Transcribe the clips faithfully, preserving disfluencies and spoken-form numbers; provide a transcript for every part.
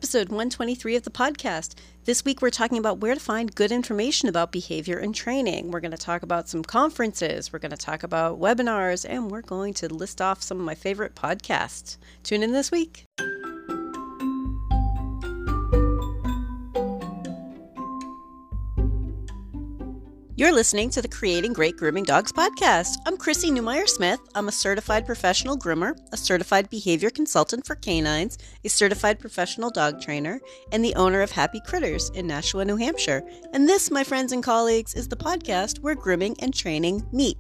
episode one twenty-three of the podcast. This week we're talking about where to find good information about behavior and training. We're going to talk about some conferences, we're going to talk about webinars, and we're going to list off some of my favorite podcasts. Tune in this week. You're listening to the Creating Great Grooming Dogs podcast. I'm Chrissy Newmeyer-Smith. I'm a certified professional groomer, a certified behavior consultant for canines, a certified professional dog trainer, and the owner of Happy Critters in Nashua, New Hampshire. And this, my friends and colleagues, is the podcast where grooming and training meet.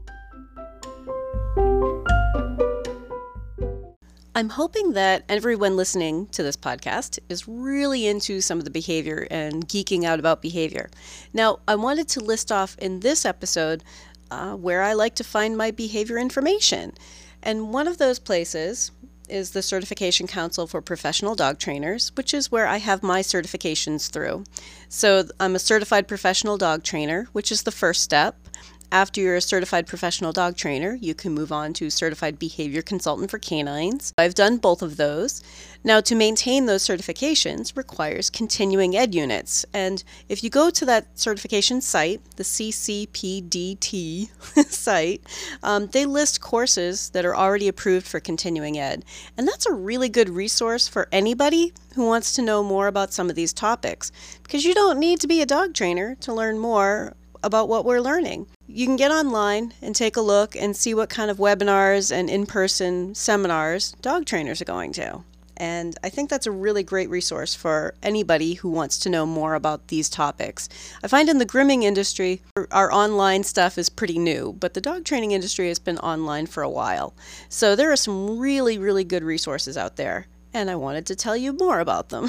I'm hoping that everyone listening to this podcast is really into some of the behavior and geeking out about behavior. Now, I wanted to list off in this episode uh, where I like to find my behavior information. And one of those places is the Certification Council for Professional Dog Trainers, which is where I have my certifications through. So I'm a certified professional dog trainer, which is the first step. After you're a certified professional dog trainer, you can move on to certified behavior consultant for canines. I've done both of those. Now, to maintain those certifications requires continuing ed units. And if you go to that certification site, the C C P D T site, um, they list courses that are already approved for continuing ed. And that's a really good resource for anybody who wants to know more about some of these topics, because you don't need to be a dog trainer to learn more about what we're learning. You can get online and take a look and see what kind of webinars and in-person seminars dog trainers are going to. And I think that's a really great resource for anybody who wants to know more about these topics. I find in the grooming industry, our online stuff is pretty new, but the dog training industry has been online for a while. So there are some really, really good resources out there, and I wanted to tell you more about them.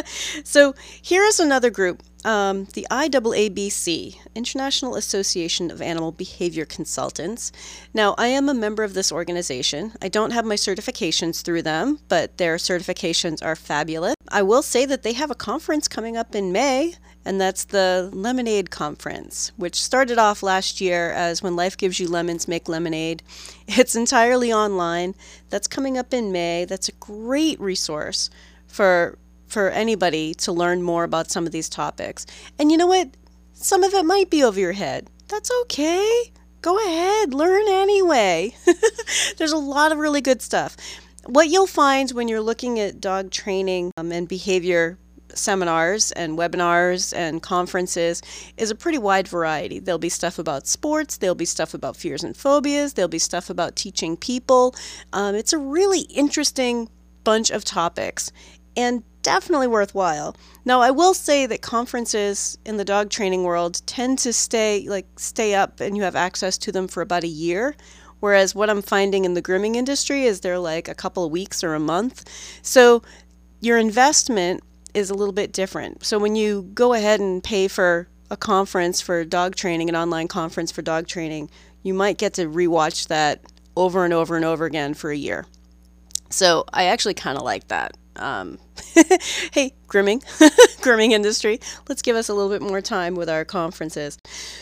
So here is another group. Um, the I A A B C, International Association of Animal Behavior Consultants. Now, I am a member of this organization. I don't have my certifications through them, but their certifications are fabulous. I will say that they have a conference coming up in May, and that's the Lemonade Conference, which started off last year as When Life Gives You Lemons, Make Lemonade. It's entirely online. That's coming up in May. That's a great resource for for anybody to learn more about some of these topics. And you know what? Some of it might be over your head. That's okay. Go ahead, learn anyway. There's a lot of really good stuff. What you'll find when you're looking at dog training um, and behavior seminars and webinars and conferences is a pretty wide variety. There'll be stuff about sports, there'll be stuff about fears and phobias, there'll be stuff about teaching people. Um, it's a really interesting bunch of topics, and definitely worthwhile. Now, I will say that conferences in the dog training world tend to stay like stay up and you have access to them for about a year, whereas what I'm finding in the grooming industry is they're like a couple of weeks or a month. So your investment is a little bit different. So when you go ahead and pay for a conference for dog training, an online conference for dog training, you might get to rewatch that over and over and over again for a year. So I actually kind of like that. Um, hey, grooming, grooming industry, let's give us a little bit more time with our conferences.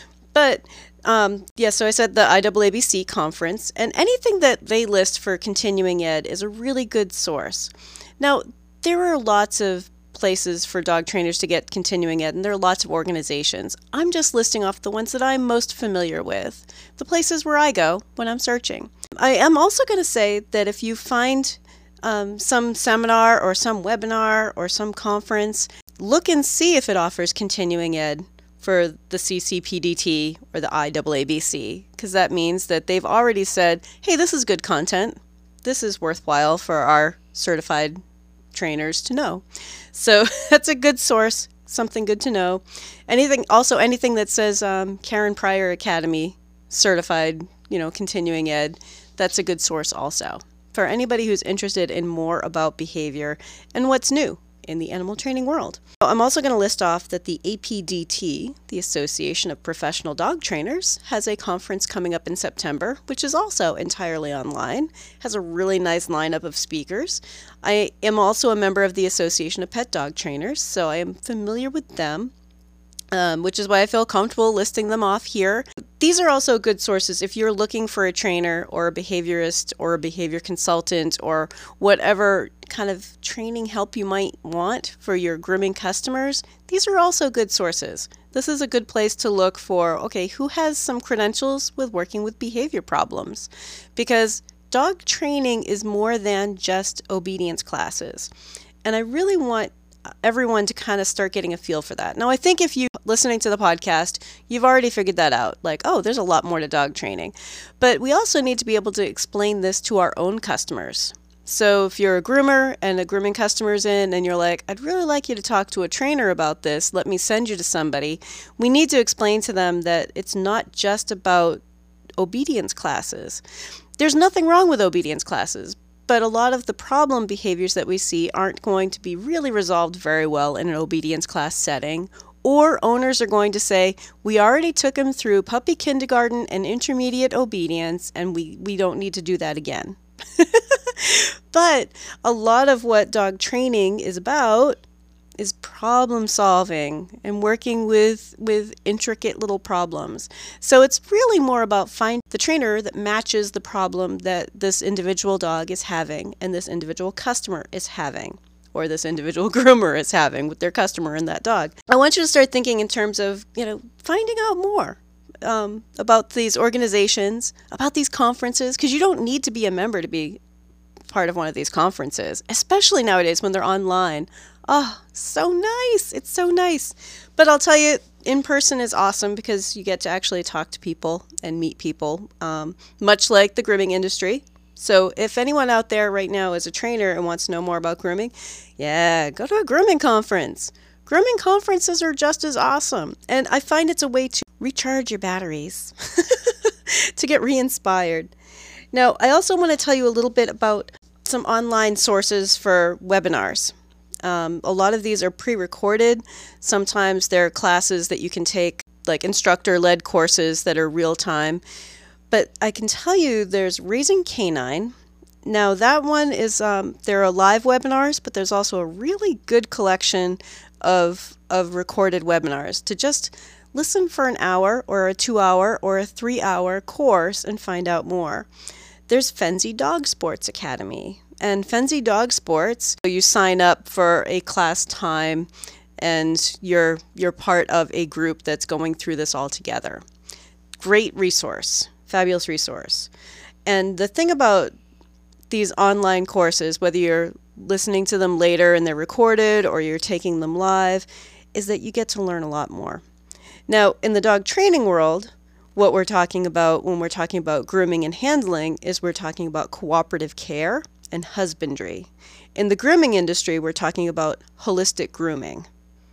But um, yeah, so I said the I A A B C conference, and anything that they list for continuing ed is a really good source. Now, there are lots of places for dog trainers to get continuing ed, and there are lots of organizations. I'm just listing off the ones that I'm most familiar with, the places where I go when I'm searching. I am also going to say that if you find Um, some seminar or some webinar or some conference, look and see if it offers continuing ed for the C C P D T or the I A A B C, because that means that they've already said, hey, this is good content. This is worthwhile for our certified trainers to know. So that's a good source, something good to know. Anything, also anything that says um, Karen Pryor Academy certified, you know, continuing ed, that's a good source also for anybody who's interested in more about behavior and what's new in the animal training world. I'm also going to list off that the A P D T, the Association of Professional Dog Trainers, has a conference coming up in September, which is also entirely online, has a really nice lineup of speakers. I am also a member of the Association of Pet Dog Trainers, so I am familiar with them. Um, which is why I feel comfortable listing them off here. These are also good sources if you're looking for a trainer or a behaviorist or a behavior consultant or whatever kind of training help you might want for your grooming customers. These are also good sources. This is a good place to look for, okay, who has some credentials with working with behavior problems? Because dog training is more than just obedience classes. And I really want everyone to kind of start getting a feel for that. Now, I think if you listening to the podcast, you've already figured that out. Like, oh, there's a lot more to dog training. But we also need to be able to explain this to our own customers. So if you're a groomer and a grooming customer's in and you're like, I'd really like you to talk to a trainer about this, let me send you to somebody, we need to explain to them that it's not just about obedience classes. There's nothing wrong with obedience classes, but a lot of the problem behaviors that we see aren't going to be really resolved very well in an obedience class setting, or owners are going to say, we already took him through puppy kindergarten and intermediate obedience, and we, we don't need to do that again. But a lot of what dog training is about is problem solving and working with with intricate little problems. So it's really more about finding the trainer that matches the problem that this individual dog is having and this individual customer is having, or this individual groomer is having with their customer and that dog. I want you to start thinking in terms of, you know, finding out more um, about these organizations, about these conferences, because you don't need to be a member to be part of one of these conferences, especially nowadays when they're online. Oh, so nice. It's so nice. But I'll tell you, in person is awesome because you get to actually talk to people and meet people, um, much like the grooming industry. So if anyone out there right now is a trainer and wants to know more about grooming, yeah, go to a grooming conference. Grooming conferences are just as awesome. And I find it's a way to recharge your batteries, to get re-inspired. Now, I also want to tell you a little bit about some online sources for webinars. Um, a lot of these are pre-recorded. Sometimes they're classes that you can take, like instructor-led courses that are real-time. But I can tell you there's Raising Canine. Now that one is, um, there are live webinars, but there's also a really good collection of, of recorded webinars to just listen for an hour or a two-hour or a three-hour course and find out more. There's Fenzi Dog Sports Academy. And Fenzi Dog Sports, you sign up for a class time and you're you're part of a group that's going through this all together. Great resource, fabulous resource. And the thing about these online courses, whether you're listening to them later and they're recorded or you're taking them live, is that you get to learn a lot more. Now, in the dog training world, what we're talking about when we're talking about grooming and handling is we're talking about cooperative care and husbandry. In the grooming industry, we're talking about holistic grooming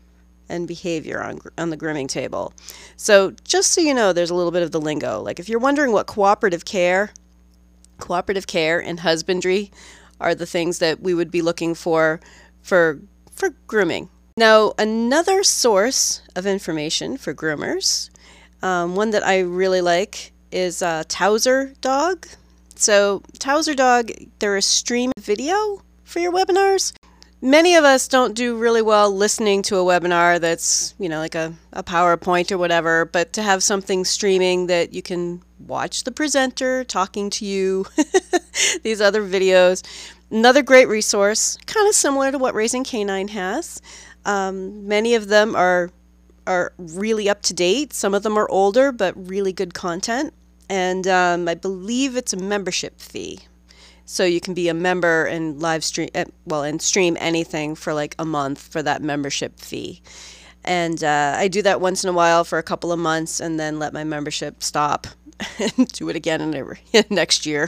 and behavior on, on the grooming table. So just so you know, there's a little bit of the lingo. Like if you're wondering what cooperative care, cooperative care and husbandry are the things that we would be looking for for, for grooming. Now, another source of information for groomers, um, one that I really like is uh, Towser Dog. So Towser Dog, they're a stream video for your webinars. Many of us don't do really well listening to a webinar that's, you know, like a, a PowerPoint or whatever, but to have something streaming that you can watch the presenter talking to you, these other videos. Another great resource, kind of similar to what Raising Canine has. Um, many of them are, are really up to date. Some of them are older, but really good content. And um, I believe it's a membership fee. So you can be a member and live stream, well, and stream anything for like a month for that membership fee. And uh, I do that once in a while for a couple of months and then let my membership stop and do it again in next year.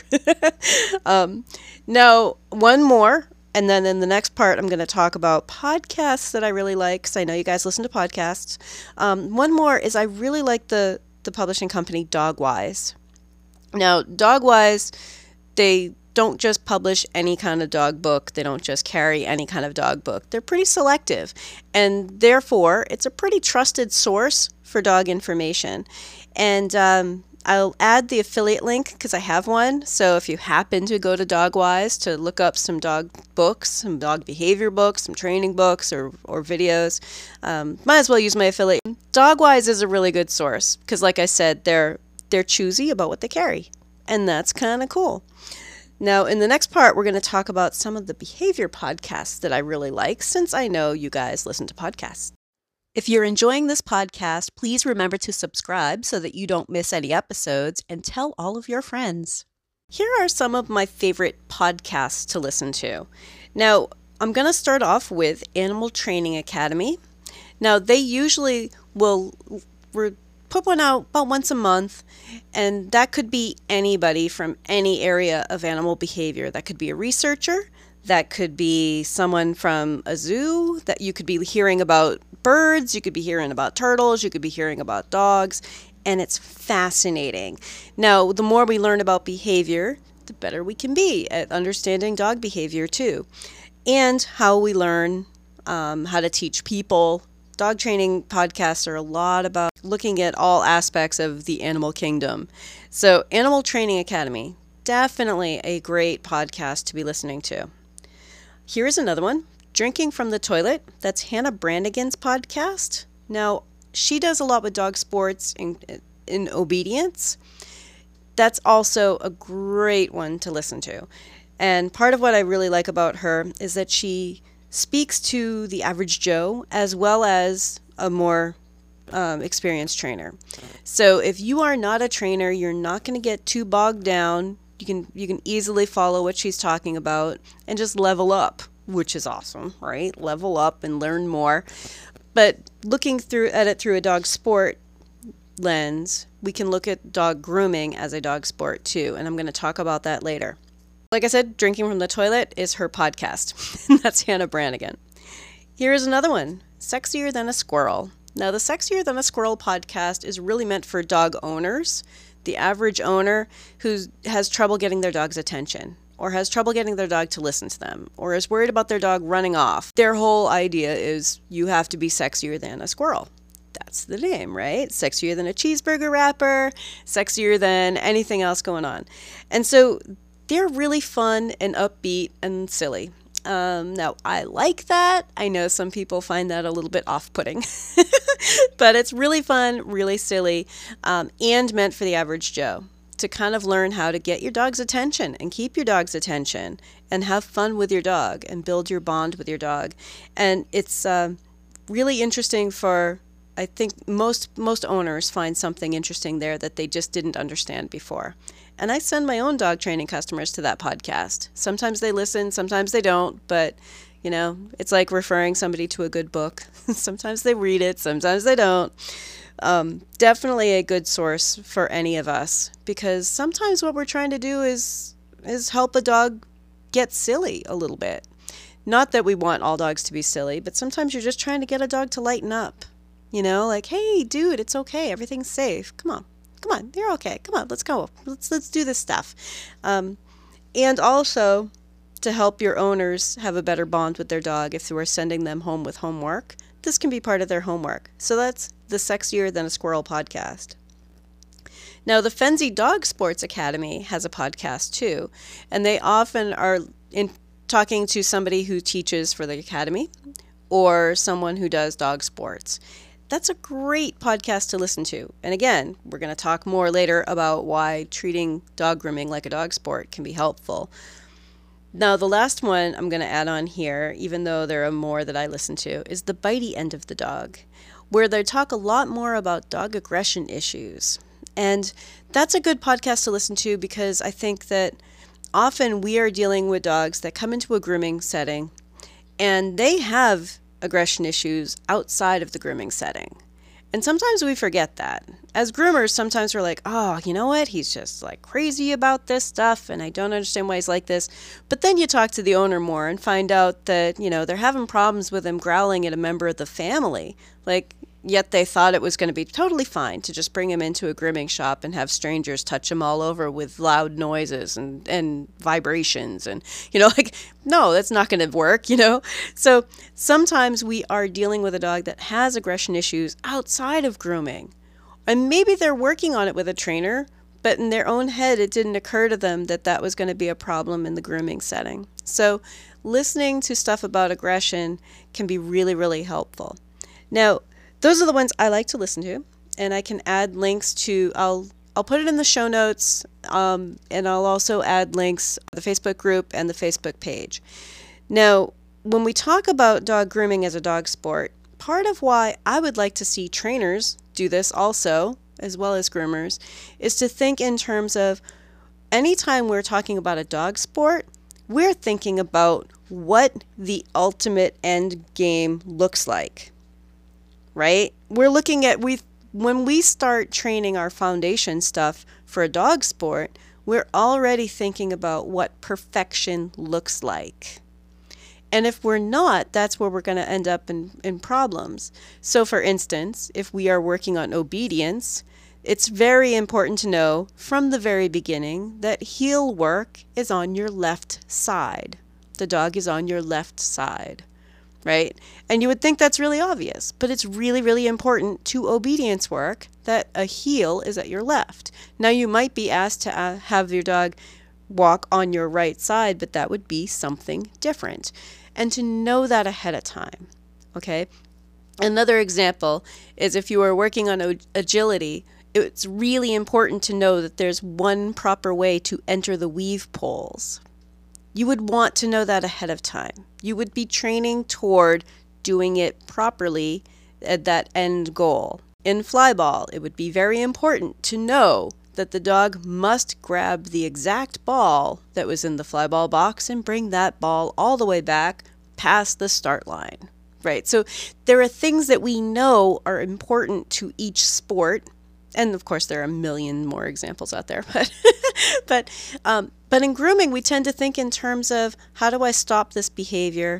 um, now, one more, and then in the next part, I'm going to talk about podcasts that I really like, because I know you guys listen to podcasts. Um, one more is I really like the, the publishing company Dogwise. Now, Dogwise, they don't just publish any kind of dog book. They don't just carry any kind of dog book. They're pretty selective, and therefore it's a pretty trusted source for dog information. And um, I'll add the affiliate link because I have one. So if you happen to go to Dogwise to look up some dog books, some dog behavior books, some training books or, or videos, um, might as well use my affiliate. Dogwise is a really good source because, like I said, they're they're choosy about what they carry, and that's kind of cool. Now, in the next part, we're going to talk about some of the behavior podcasts that I really like, since I know you guys listen to podcasts. If you're enjoying this podcast, please remember to subscribe so that you don't miss any episodes, and tell all of your friends. Here are some of my favorite podcasts to listen to. Now, I'm going to start off with Animal Training Academy. Now, they usually will re- put one out about once a month, and that could be anybody from any area of animal behavior. That could be a researcher, that could be someone from a zoo, that you could be hearing about birds, you could be hearing about turtles, you could be hearing about dogs, and it's fascinating. Now, the more we learn about behavior, the better we can be at understanding dog behavior too, and how we learn um, how to teach people. Dog training podcasts are a lot about looking at all aspects of the animal kingdom. So, Animal Training Academy, definitely a great podcast to be listening to. Here's another one, Drinking from the Toilet. That's Hannah Brannigan's podcast. Now, she does a lot with dog sports in, in obedience. That's also a great one to listen to. And part of what I really like about her is that she speaks to the average Joe as well as a more um, experienced trainer. So if you are not a trainer, you're not going to get too bogged down. You can you can easily follow what she's talking about and just level up, which is awesome, right? Level up and learn more. But looking through at it through a dog sport lens, we can look at dog grooming as a dog sport too, and I'm going to talk about that later. Like I said, Drinking from the Toilet is her podcast. That's Hannah Brannigan. Here's another one, Sexier Than a Squirrel. Now, the Sexier Than a Squirrel podcast is really meant for dog owners, the average owner who has trouble getting their dog's attention, or has trouble getting their dog to listen to them, or is worried about their dog running off. Their whole idea is you have to be sexier than a squirrel. That's the name, right? Sexier than a cheeseburger wrapper, sexier than anything else going on. And so they're really fun and upbeat and silly. Um, now, I like that. I know some people find that a little bit off-putting, but it's really fun, really silly, um, and meant for the average Joe to kind of learn how to get your dog's attention and keep your dog's attention and have fun with your dog and build your bond with your dog. And it's uh, really interesting for, I think most most owners find something interesting there that they just didn't understand before. And I send my own dog training customers to that podcast. Sometimes they listen, sometimes they don't, but you know, it's like referring somebody to a good book. Sometimes they read it, sometimes they don't. Um, definitely a good source for any of us, because sometimes what we're trying to do is is help a dog get silly a little bit. Not that we want all dogs to be silly, but sometimes you're just trying to get a dog to lighten up. You know, like, hey, dude, it's okay. Everything's safe. Come on. Come on. You're okay. Come on. Let's go. Let's let's do this stuff. Um, and also to help your owners have a better bond with their dog if we're sending them home with homework. This can be part of their homework. So that's the Sexier Than a Squirrel podcast. Now, the Fenzi Dog Sports Academy has a podcast too, and they often are in talking to somebody who teaches for the academy or someone who does dog sports. That's a great podcast to listen to. And again, we're going to talk more later about why treating dog grooming like a dog sport can be helpful. Now, the last one I'm going to add on here, even though there are more that I listen to, is The Bitey End of the Dog, where they talk a lot more about dog aggression issues. And that's a good podcast to listen to because I think that often we are dealing with dogs that come into a grooming setting and they have aggression issues outside of the grooming setting. And sometimes we forget that. As groomers, sometimes we're like, oh, you know what? He's just like crazy about this stuff and I don't understand why he's like this. But then you talk to the owner more and find out that, you know, they're having problems with him growling at a member of the family. Like, yet they thought it was going to be totally fine to just bring him into a grooming shop and have strangers touch him all over with loud noises and, and vibrations. And, you know, like, no, that's not going to work, you know? So sometimes we are dealing with a dog that has aggression issues outside of grooming. And maybe they're working on it with a trainer, but in their own head, it didn't occur to them that that was going to be a problem in the grooming setting. So listening to stuff about aggression can be really, really helpful. Now, those are the ones I like to listen to, and I can add links to, I'll I'll put it in the show notes, um, and I'll also add links to the Facebook group and the Facebook page. Now, when we talk about dog grooming as a dog sport, part of why I would like to see trainers do this also, as well as groomers, is to think in terms of anytime we're talking about a dog sport, we're thinking about what the ultimate end game looks like, right? We're looking at, we when we start training our foundation stuff for a dog sport, we're already thinking about what perfection looks like. And if we're not, that's where we're going to end up in, in problems. So for instance, if we are working on obedience, it's very important to know from the very beginning that heel work is on your left side. The dog is on your left side, right? And you would think that's really obvious, but it's really, really important to obedience work that a heel is at your left. Now you might be asked to uh, have your dog walk on your right side, but that would be something different. And to know that ahead of time, okay? Another example is if you are working on agility, it's really important to know that there's one proper way to enter the weave poles. You would want to know that ahead of time. You would be training toward doing it properly at that end goal. In flyball, it would be very important to know that the dog must grab the exact ball that was in the flyball box and bring that ball all the way back past the start line, right? So there are things that we know are important to each sport. And of course, there are a million more examples out there, but but um, but in grooming, we tend to think in terms of how do I stop this behavior,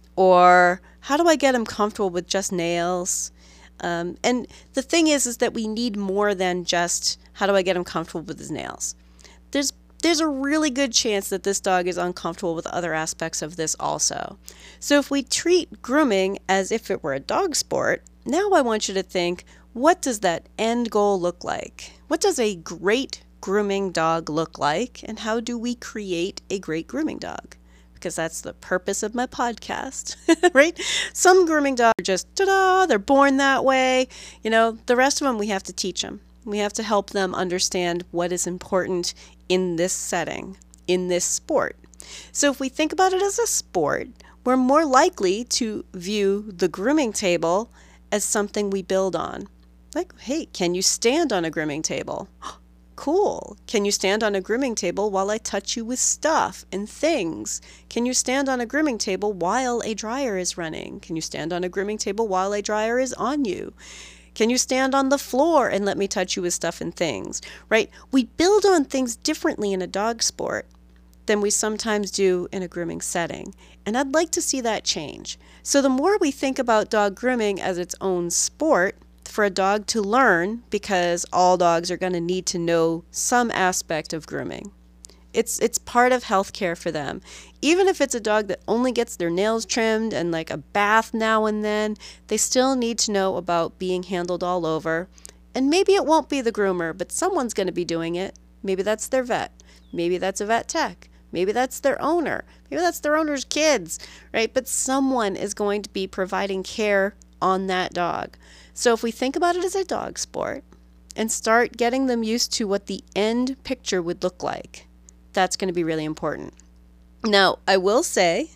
or how do I get him comfortable with just nails? Um, and the thing is, is that we need more than just how do I get him comfortable with his nails. There's there's a really good chance that this dog is uncomfortable with other aspects of this also. So if we treat grooming as if it were a dog sport, now I want you to think, what does that end goal look like? What does a great grooming dog look like? And how do we create a great grooming dog? Because that's the purpose of my podcast, right? Some grooming dogs are just, ta-da, they're born that way. You know, the rest of them, we have to teach them. We have to help them understand what is important in this setting, in this sport. So if we think about it as a sport, we're more likely to view the grooming table as something we build on. Like, hey, can you stand on a grooming table? Cool. Can you stand on a grooming table while I touch you with stuff and things? Can you stand on a grooming table while a dryer is running? Can you stand on a grooming table while a dryer is on you? Can you stand on the floor and let me touch you with stuff and things, right? We build on things differently in a dog sport than we sometimes do in a grooming setting. And I'd like to see that change. So the more we think about dog grooming as its own sport for a dog to learn, because all dogs are going to need to know some aspect of grooming. It's it's part of healthcare for them. Even if it's a dog that only gets their nails trimmed and like a bath now and then, they still need to know about being handled all over. And maybe it won't be the groomer, but someone's going to be doing it. Maybe that's their vet. Maybe that's a vet tech. Maybe that's their owner. Maybe that's their owner's kids, right? But someone is going to be providing care on that dog. So if we think about it as a dog sport and start getting them used to what the end picture would look like, that's going to be really important. Now, I will say,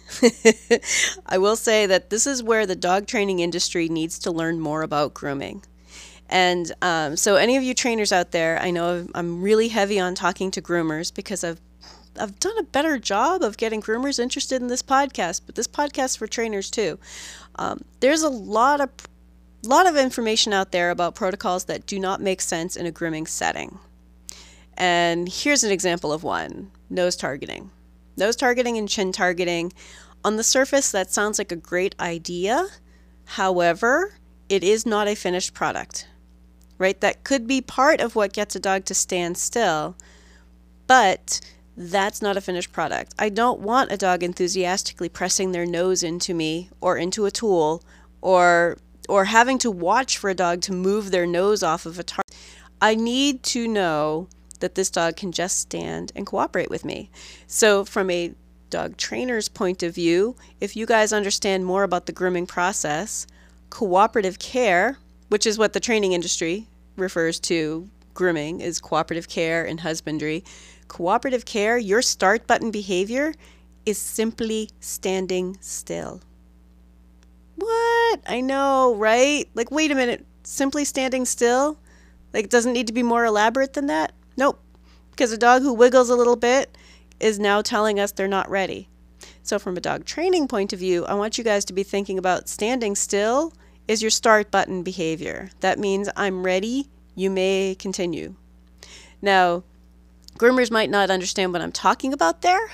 I will say that this is where the dog training industry needs to learn more about grooming. And um, so any of you trainers out there, I know I'm really heavy on talking to groomers because I've I've done a better job of getting groomers interested in this podcast, but this podcast is for trainers too. Um, there's a lot of lot of information out there about protocols that do not make sense in a grooming setting. And here's an example of one: nose targeting. Nose targeting and chin targeting. On the surface, that sounds like a great idea. However, it is not a finished product, right? That could be part of what gets a dog to stand still, but that's not a finished product. I don't want a dog enthusiastically pressing their nose into me or into a tool, or or having to watch for a dog to move their nose off of a target. I need to know that this dog can just stand and cooperate with me. So from a dog trainer's point of view, if you guys understand more about the grooming process, cooperative care which is what the training industry refers to grooming, is cooperative care and husbandry. Cooperative care, your start button behavior is simply standing still. What? I know, right? Like, wait a minute. Simply standing still? Like, it doesn't need to be more elaborate than that? Nope. Because a dog who wiggles a little bit is now telling us they're not ready. So from a dog training point of view, I want you guys to be thinking about standing still is your start button behavior. That means I'm ready. You may continue. Now, groomers might not understand what I'm talking about there,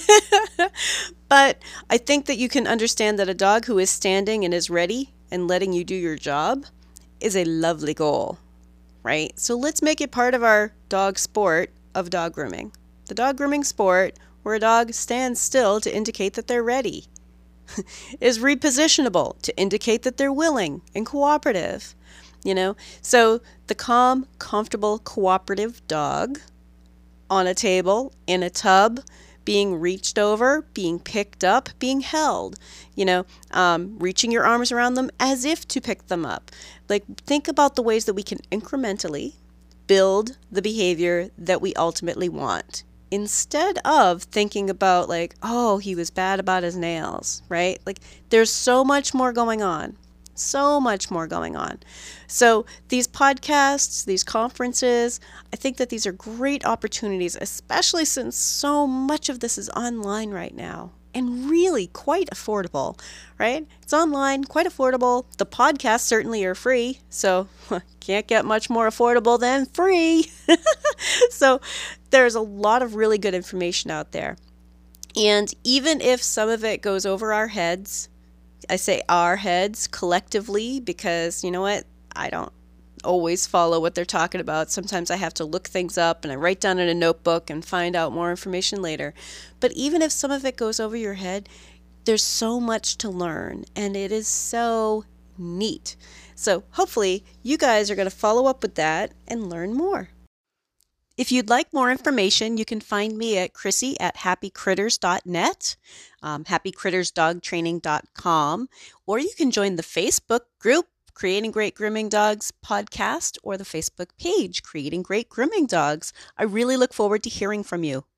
but I think that you can understand that a dog who is standing and is ready and letting you do your job is a lovely goal, right? So let's make it part of our dog sport of dog grooming. The dog grooming sport where a dog stands still to indicate that they're ready, is repositionable to indicate that they're willing and cooperative, you know? So the calm, comfortable, cooperative dog on a table, in a tub, being reached over, being picked up, being held, you know, um, reaching your arms around them as if to pick them up. Like, think about the ways that we can incrementally build the behavior that we ultimately want, instead of thinking about like, oh, he was bad about his nails, right? Like, there's so much more going on. So much more going on. So these podcasts, these conferences, I think that these are great opportunities, especially since so much of this is online right now and really quite affordable, right? It's online, quite affordable. The podcasts certainly are free, so can't get much more affordable than free. So there's a lot of really good information out there. And even if some of it goes over our heads, I say our heads collectively because, you know what, I don't always follow what they're talking about. Sometimes I have to look things up and I write down in a notebook and find out more information later. But even if some of it goes over your head, there's so much to learn and it is so neat. So hopefully you guys are going to follow up with that and learn more. If you'd like more information, you can find me at Chrissy at happy critters dot net, um, happy critters dog training dot com, or you can join the Facebook group, Creating Great Grooming Dogs podcast, or the Facebook page, Creating Great Grooming Dogs. I really look forward to hearing from you.